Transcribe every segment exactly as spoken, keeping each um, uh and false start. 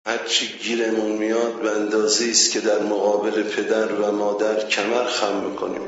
هرچی گیرمون میاد به اندازه‌ای است که در مقابل پدر و مادر کمر خم میکنیم.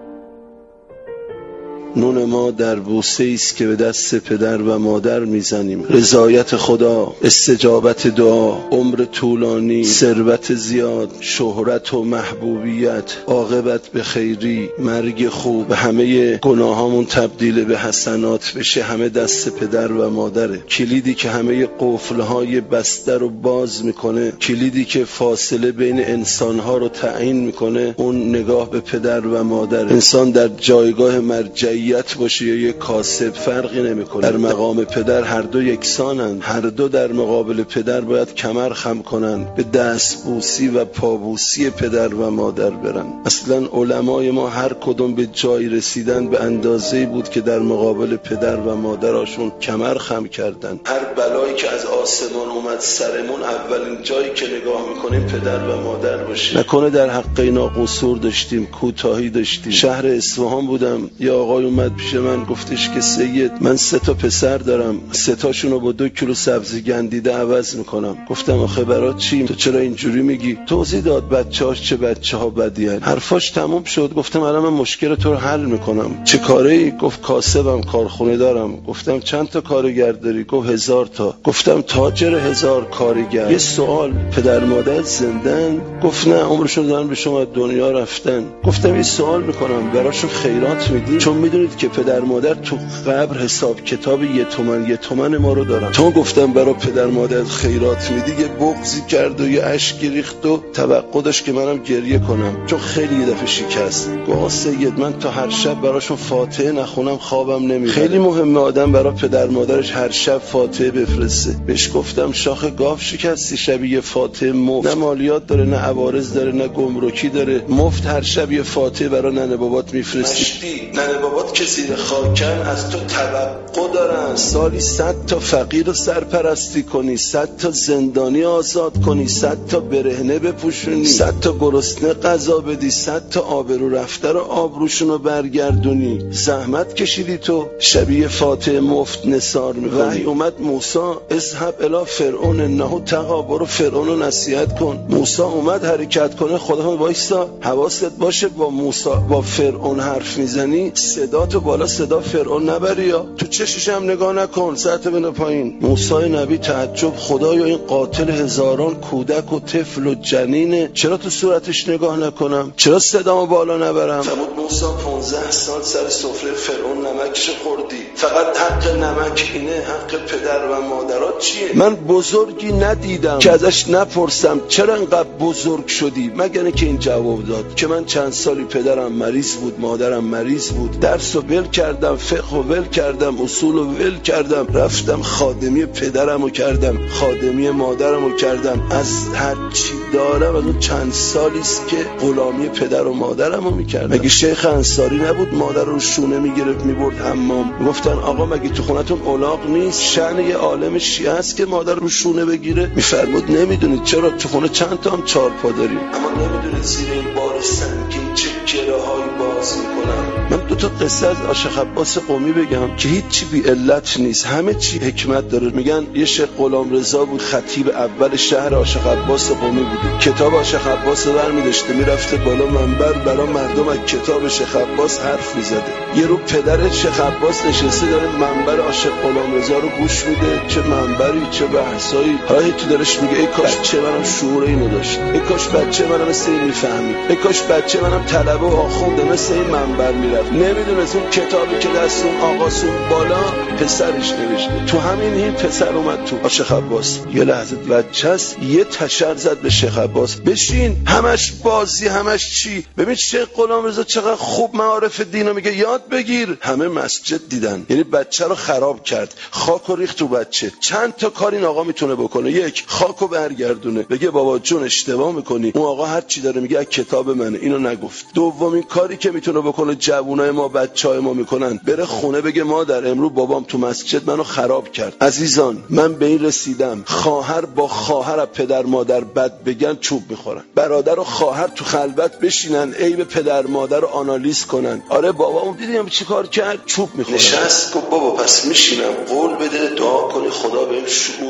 نون ما در بوسه‌ای است که به دست پدر و مادر میزنیم. رضایت خدا، استجابت دعا، عمر طولانی، ثروت زیاد، شهرت و محبوبیت، عاقبت به خیری، مرگ خوب، همه گناهامون تبدیل به حسنات بشه، همه دست پدر و مادره. کلیدی که همه قفل‌های بسته رو باز میکنه، کلیدی که فاصله بین انسان‌ها رو تعیین میکنه، اون نگاه به پدر و مادر. انسان در جایگاه مرجعی باشه یا یک کاسب فرقی نمیکنه. در مقام پدر هر دو یکسانند. هر دو در مقابل پدر باید کمر خم کنن، به دستبوسی و پابوسی پدر و مادر برن. اصلا علمای ما هر کدوم به جای رسیدن به اندازه‌ای بود که در مقابل پدر و مادرشون کمر خم کردن. هر بلایی که از آسمان اومد سرمون، اولین جایی که نگاه میکنیم پدر و مادر باشه. نکنه در حق اینا قصور داشتیم، کوتاهی داشتیم. شهر اصفهان بودم، یا آقای اومد پیش من گفتش که سید، من سه تا پسر دارم، سه تاشونو با دو کیلو سبزی گندیده عوض میکنم. گفتم آخه برات چی؟ تو چرا اینجوری میگی؟ توضیح داد بچه‌هاش چه بچه‌ها بدیان. حرفاش تموم شد. گفتم الان من مشکل تو رو حل میکنم. چه کاری؟ گفت کاسبم، کارخونه دارم. گفتم چند تا کارگر داری؟ گفت هزار تا. گفتم تاجر هزار کارگر. یه سوال، پدر مادر زندن؟ گفت نه، عمرشون دارن به شما دنیا رفتن. گفتم یه سوال میکنم، براشون خیرات میدی؟ چون میدونید که پدر مادر تو قبر حساب کتاب یه تومن یه تومن ما رو دارن. تا گفتم برای پدر مادر خیرات میدی، یه بغضی کرد و یه اشکی ریخت و توقع داشت که منم گریه کنم، چون خیلی یه دفعه شکست. گفت سید، من تا هر شب براشون فاتحه نخونم خوابم نمیبره. خیلی مهمه آدم برای پدر مادرش هر شب فاتحه بفرسته. بهش گفتم شاخ گاو شکستی شبیه فاتحه مفت، نه مالیات داره، نه عوارض داره، نه گمرکی داره، مفت هر شب یه فاتحه برای ننه بابات میفرستی. ننه بابات که زیر خاکن از تو توقع دارن سالی صد تا فقیر رو سرپرستی کنی، صد تا زندانی آزاد کنی، صد تا برهنه بپوشونی، صد تا گرسنه غذا بدی، صد تا آبرو رفته رو آبروشون رو برگردونی. زحمت کشیدی تو، شبیه فاتحه مفت نثار میکنی. وحی اومد موسی اذهب الی فرعون انه طغی، برو فرعون رو نصیحت کن. موسی اومد حرکت کنه، خدا وایسا، حواست باشه با موسی با فرعون حرف میزنی صدا تو بالا صدا فرعون نبری، یا تو چشش هم نگاه نکن، سرت بنه پایین. موسی نبی تعجب، خدایا این قاتل هزاران کودک و طفل و جنینه، چرا تو صورتش نگاه نکنم؟ چرا صدامو بالا نبرم؟ فرمود موسی پانزده سال سر سفره فرعون نمکش خوردی، فقط حق نمک اینه، حق پدر و مادرات چیه؟ من بزرگی ندیدم که ازش نپرسم چرا انقدر بزرگ شدی، مگر که این جواب داد که من چند سالی پدرم مریض بود، مادرم مریض بود، درس و ول کردم، فقه و ول کردم، اصول و ول کردم، رفتم خادمی پدرم و کردم، خادمی مادرم و کردم، از هر چی دارم از اون چند سالیست که غلامی پدر و مادرم رو میکردم. مگه شیخ انصاری نبود مادر رو شونه میگرفت میبرد حمام؟ گفتن آقا مگه تو خونتون الاغ نیست؟ شأن یه عالم شیعه است که مادر رو شونه بگیره؟ میفرمود نمیدونید چرا تو خونه چند تا هم چهار پا داریم، اما نمیدونید زیر این بار سنگین چه گره‌هایی باز میکنم. من دو تا قصه از عاشق عباس قمی بگم که هیچ چی بی علت نیست، همه چی حکمت داره. میگن یه شیخ غلامرضا بود، خطیب اول شهر عاشق عباس قمی بود، کتاب عاشق عباس رو برمی‌داشته میرفته بالا منبر برای مردم از کتاب شیخ عباس حرف میزده. یه رو پدر شیخ عباس نشسته داره منبر عاشق غلامرضا رو گوش میده، چه منبری چه بحثایی. حالا تو دلش میگه ای کاش بچه منم شعور اینو داشت، ای کاش بچه منم مثل این میفهمید، ای کاش بچه منم طلبه و آخونده مثل این منبر میرفت. نمیدونست اون کتابی که دست اون آقاسون بالا پسرش نوشته. تو همین این پسر اومد تو عاشق عباس، یه لحظه بچه‌ست، یه تشر زد به شیخ عباس، بشین، همش بازی همش چی. ببین شیخ غلامرضا چقدر خوب معارف دینو میگه، یاد بگیر. همه مسجد دیدن، یعنی بچه رو خراب کرد، خاکو ریخت تو بچه. چند تا کار این آقا میتونه بکنه، یک خاکو برگردونه بگه بابا جون اشتباه میکنی، اون آقا هر چی داره میگه کتاب منه، اینو نگفت. دومین کاری که میتونه بکنه جوونای ما بچهای ما میکنن، بره خونه بگه مادر امروز بابام تو مسجد منو خراب کرد. عزیزان من به این رسیدم، خواهر با خواهر از پدر مادر بد بگن چوب میخورن. برادر و خواهر تو خلوت بشینن عیب پدر مادر رو آنالیز کنن، آره بابام دیدیم چیکار کرد، چوب میخورن. نشست گفت بابا پس میشینم، قول بده دعا کنی خدا بهم شعور بده.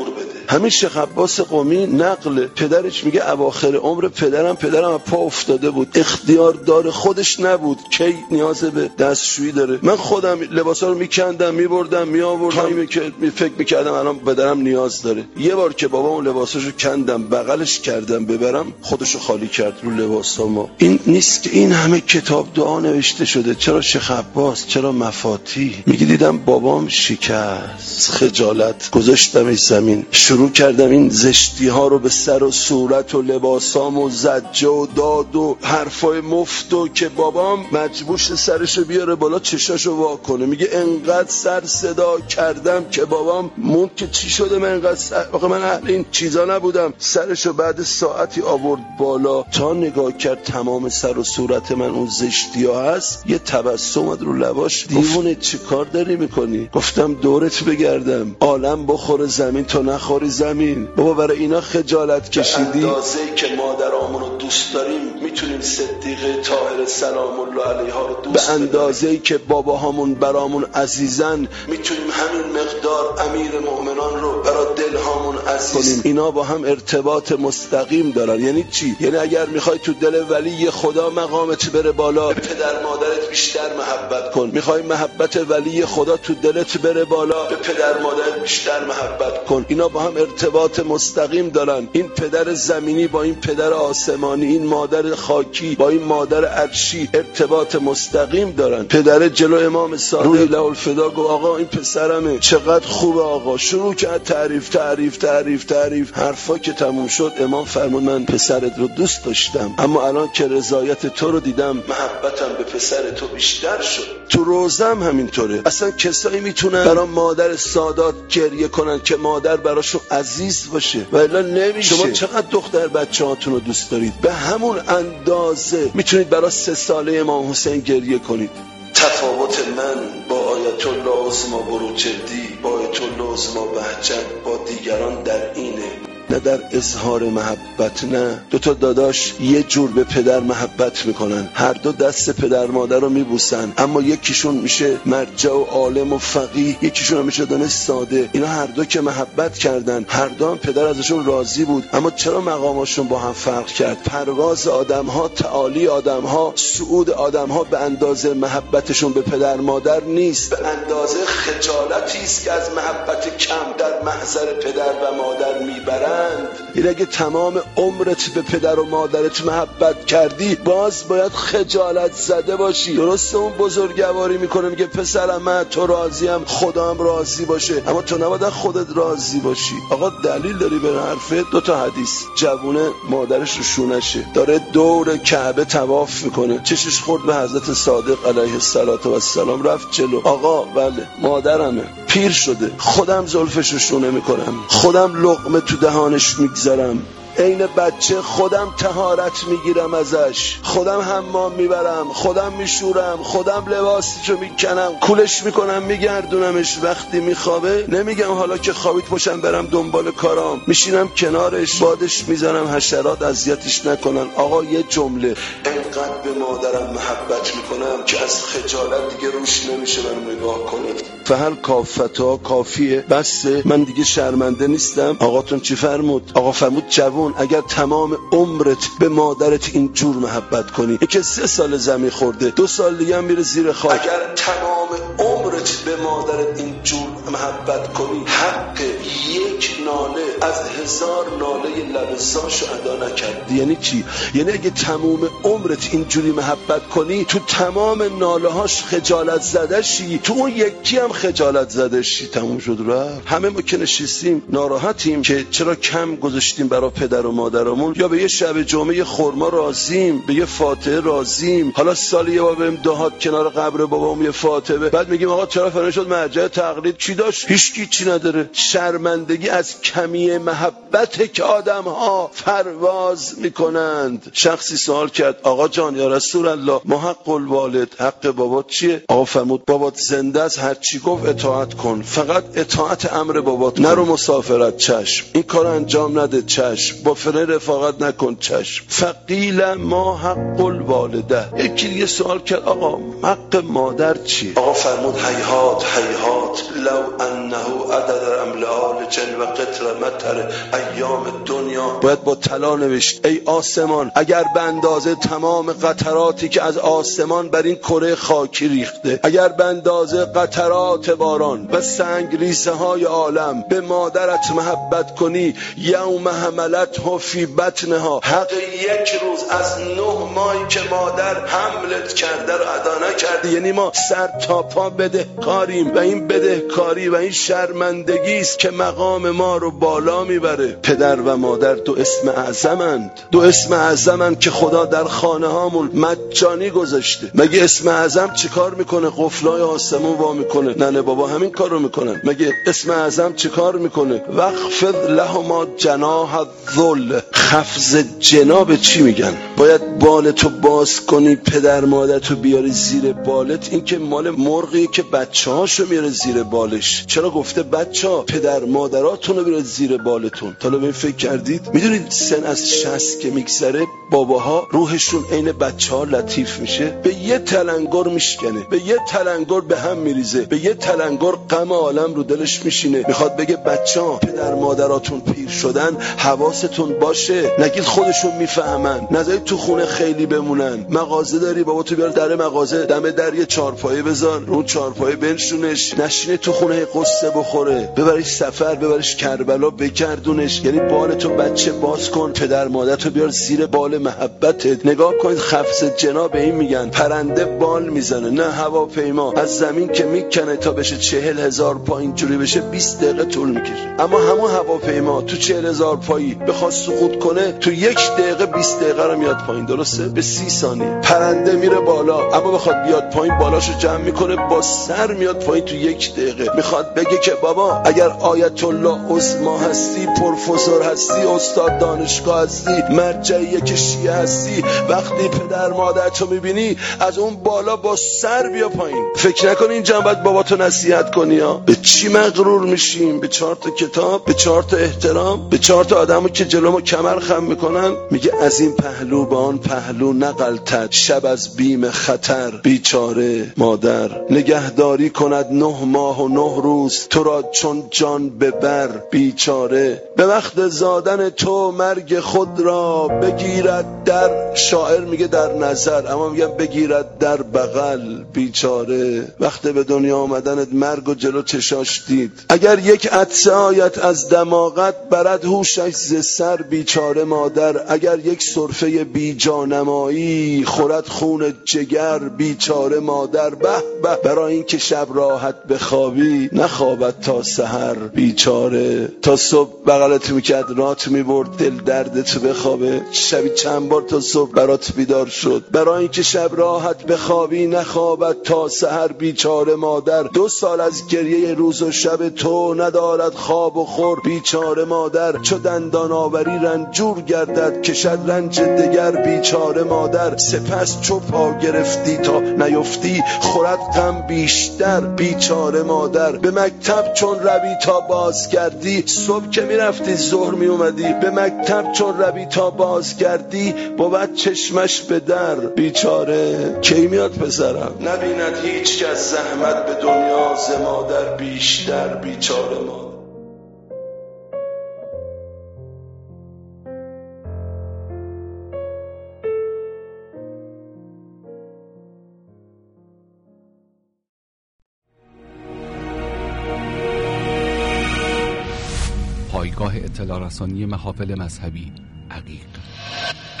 همین شیخ عباس قمی نقل پدرش میگه اواخر عمر پدرم پدرم از پا افتاده بود، اختیار دار خودش نبود، کی نیاز به دستشویی داره. من خودم لباسا رو میکندم میبردم میآوردم که فکر میکردم الان پدرم نیاز داره. یه بار که بابامو لباساشو کندم بغلش کردم ببرم، خودشو خالی کرد رو لباسامو. این نیست که این همه کتاب دعا نوشته شده. چرا شیخ عباس؟ چرا مفاتیح؟ میگه دیدم بابام شکست، خجالت گذاشتم ای زمین، شروع کردم این زشتی ها رو به سر و صورت و لباسام و زجه و داد و حرفای مفتو که بابام مجبور سرشو بیاره بالا چشاشو وا کنه. میگه انقدر سر صدا کردم که بابام مون که چی شده من انقدر سر... آخه من اهل این چیزا نبودم. سرشو بعد ساعتی آورد بالا تا نگاه کرد تمام سر و صورت من اون زشتی ها هست، یه تبسم اومد رو لباش. دیوونه چی کار داری میکنی؟ گفتم دورت بگردم، عالم بخوره زمین تو نخوری زمین. بابا برای اینا خجالت کشیدی؟ به اندازه‌ای که مادرامون رو دوست داریم میتونیم صدیقه طاهره سلام الله علیها رو دوست، به اندازه‌ای که باباهامون برامون عزیزن میتونیم همین مقدار امیر مؤمنان رو برای دلهامون عزیز کنیم. اینا با هم ارتباط مستقیم دارن. یعنی چی؟ یعنی اگر میخوای تو دل ولی خدا مقامت بره بالا، به پدر مادرت بیشتر محبت کن. میخوای محبت ولی خدا تو دلت بره بالا، به پدر مادرت بیشتر محبت کن. اینا با هم ارتباط مستقیم دارن. این پدر زمینی با این پدر آسمانی، این مادر خاکی با این مادر عرشی ارتباط مستقیم دارن. پدر جلو امام صادق له الفدا گفت آقا این پسرمه، چقدر خوبه آقا. شروع کرد تعریف تعریف تعریف تعریف. حرفا که تموم شد امام فرمود من پسرت رو دوست داشتم، اما الان که رضایت تو رو دیدم محبتم به پسر تو بیشتر شد. تو روزم همینطوره. اصلا کسایی میتونن برای مادر سادات گریه کنن که مادر براشون عزیز باشه و الا نمیشه. شما چقدر دختر بچه‌هاتون رو دوست دارید، به همون اندازه میتونید برای سه ساله امام حسین گریه کنید. تفاوت من با آیت الله عظما بروجردی، با آیت الله عظما بهجت با دیگران در اینه، نه در اظهار محبت. نه، دوتا داداش یه جور به پدر محبت میکنن، هر دو دست پدر مادر رو میبوسن، اما یکیشون میشه مرجع و عالم و فقیه، یکیشون میشه آدم ساده. اینا هر دو که محبت کردن، هر دو هم پدر ازشون راضی بود، اما چرا مقامشون با هم فرق کرد؟ پرواز آدم ها، تعالی آدم ها، صعود آدم ها به اندازه محبتشون به پدر مادر نیست، به اندازه خجالتی است که از محبت کم در محضر پدر و مادر میبرن. این اگه تمام عمرت به پدر و مادرت محبت کردی، باز باید خجالت زده باشی. درسته اون بزرگواری میکنه میگه پسرم من تو راضیم، خودم راضی باشه، اما تو نباید خودت راضی باشی. آقا دلیل داری به حرفه؟ دو تا حدیث. جوونه مادرش رو شونشه، داره دور کعبه طواف میکنه، چشش خورد به حضرت صادق علیه السلام، رفت جلو. آقا بله مادرمه، پیر شده، خودم زلفش رو شونه میکنم، خودم لقمه تو دهانش میگذارم، عین بچه خودم طهارت میگیرم ازش، خودم حمام میبرم، خودم میشورم، خودم لباسشو میکنم، کولش میکنم، میگردونمش. وقتی میخوابه نمیگم حالا که خوابید پاشم برم دنبال کارام، میشینم کنارش، بادش میزنم حشرات اذیتش نکنن. آقا یه جمله، انقدر به مادرم محبت میکنم که از خجالت دیگه روش نمیشه منو نگاه کنید. فهل کافتا کافیه، بسه، من دیگه شرمنده نیستم. آقاتون چی فرمود؟ آقا فرمود جوون اگر تمام عمرت به مادرت اینجور محبت کنی، این که سه سال زمین خورده، دو سال دیگه هم میره زیر خاک، اگر تمام عمرت به مادرت اینجور محبت کنی، حق یک ناله از هزار ناله لبساشو ادا نکردی. یعنی چی؟ یعنی اگه تمام عمرت اینجوری محبت کنی، تو تمام ناله هاش خجالت زده شی، تو اون یکی هم خجالت زده شی، تموم شد رفت. همه ما که نشستیم ناراحتیم که چرا کم گذاشتیم برای پدر و مادرمون، یا به یه شب جمعه خرما راضیم، به یه فاتحه راضیم، حالا سال یه بار بریم دهات کنار قبر بابام یه فاتحه، بعد میگیم آقا چرا فلان شد؟ مرجع تقلید چی داشت؟ هیچکی چی نداره. شرمندگی از کمی محبت که آدم ها فرواز میکنند. شخصی سوال کرد آقا جان یا رسول الله، ما حق الوالد، حق بابات چیه؟ آقا فرمود بابات زنده است، هر چی گفت اطاعت کن، فقط اطاعت امر بابات، نرو مسافرت، چشم، این کار انجام نده، چشم، با فلان رفاقت نکن، چشم. فقیل ما حق الوالده. یکی دیگه سوال کرد آقا حق مادر چیه؟ آقا فرمود هیهات هیهات لو انه عدد املال جن و قطرمت خطر ایام دنیا. باید با طلا نوشت ای آسمان اگر به اندازه تمام قطراتی که از آسمان بر این کره خاکی ریخته، اگر به اندازه قطرات باران و سنگ ریزه های عالم به مادرت محبت کنی، یوم حملته فی بطنها، حق یک روز از نه ماهی که مادر حملت کرده رو ادا نکردی. یعنی ما سر تا پا بدهکاریم و این بدهکاری و این شرمندگی است که مقام ما رو بالا میبره. پدر و مادر دو اسم اعظمند، دو اسم اعظمند که خدا در خانه هامون مجانی گذاشته. مگه اسم اعظم چی کار میکنه؟ قفلای آسمون وا میکنه. ننه بابا همین کار رو میکنن. مگه اسم اعظم چی کار میکنه؟ وخفض لهما جناح الذل. خفض جناب چی میگن؟ باید بالتو باز کنی، پدر مادرتو بیاری زیر بالت. این که مال مرغی که بچه هاشو میاره زیر بالش. چرا گفته بچه ها پدر مادراتونو بیاره زیر بالتون؟ تا به این فکر کردید؟ میدونید سن از شصت که میگذره باباها روحشون عین بچه ها لطیف میشه، به یه تلنگر میشکنه، به یه تلنگر به هم میریزه، به یه تلنگر غم عالم رو دلش میشینه. میخواد بگه بچه ها پدر مادراتون پیر شدن، حواستون باشه، نگید خودشون میفهمن، نذارید تو خونه خیلی بمونن. مغازه داری بابا تو بیار در مغازه، دم در یه چارپایه بذار، رو چارپایه بنشونش، نشینه تو خونه قصه بخوره، ببرش سفر، ببرش کربلا، بگردونش. یعنی بالتو بچه باز کن، پدر مادرتو بیار زیر بال محبتت. نگاه کنید خفض جناب این میگن. پرنده بال میزنه، نه هواپیما. از زمین که میکنه تا بشه چهل هزار پا اینجوری بشه بیست دقیقه طول میکشه. اما همون هواپیما تو چهل هزار پایی بخواد سقوط کنه تو یک دقیقه بیست دقیقه رو میاد پایین، درسته؟ به سی ثانیه. پرنده میره بالا، اما بخواد بیاد پایین بالاشو جمع میکنه با سر میاد پایین تو یک دقیقه. میخواد بگه که بابا اگر آیت الله عظما هستی، پروفسور هستی، استاد دانشگاه هستی، مرجعیه که شیعه هستی، وقتی پدر مادرتو میبینی از اون بالا با سر بیا پایین. فکر نکنی اینجا باید باباتو نصیحت کنی ها. به چی مغرور میشیم؟ به چهار تا کتاب، به چهار تا احترام، به چهار تا آدمو که جلومو کمر خم میکنن. میگه از این پهلو به آن پهلو نغلطد، شب از بیم خطر بیچاره مادر. نگهداری کند نه ماه و نه روز، تو را چون جان ببر بیچاره. به وقت زادن تو مرگ خود را بگیرد در، شاعر میگه در نظر، اما میگه بگیرد در بغل بیچاره. وقت به دنیا آمدنت مرگ و جلو چشاش دید. اگر یک عطسه آیت از دماغت برد هوشش ز سر بیچاره مادر. اگر یک سرفه بی جانمایی خورد خون جگر بیچاره مادر. به به برای این که شب راحت بخوابی نخوابد تا سحر بیچاره. تا صبح بغلت میکرد رات میبرد دل دردت بخوابه، شبی چند بار تا صبح برات بیدار شد. برای این که شب راحت بخوابی نخوابد تا سحر بیچاره مادر. دو سال از گریه روز و شب تو ندارد خواب و خور بیچاره مادر. چو دندان آوری رنجور گردد کشد رنج دگر بیچاره مادر. سپس چو پا گرفتی تا نیفتی خورد غم بیشتر بیچاره مادر. به مکتب چون روی تا باز کردی، صبح که میرفتی ظهر می اومدی، به مکتب چون روی تا باز کردی بود چشمش به در بیچاره. کی میاد پسرم؟ نبیند هیچ کس زحمت به دنیا ز مادر بیشتر بیچاره مادر. پایگاه اطلاع رسانی محافل مذهبی عقیق.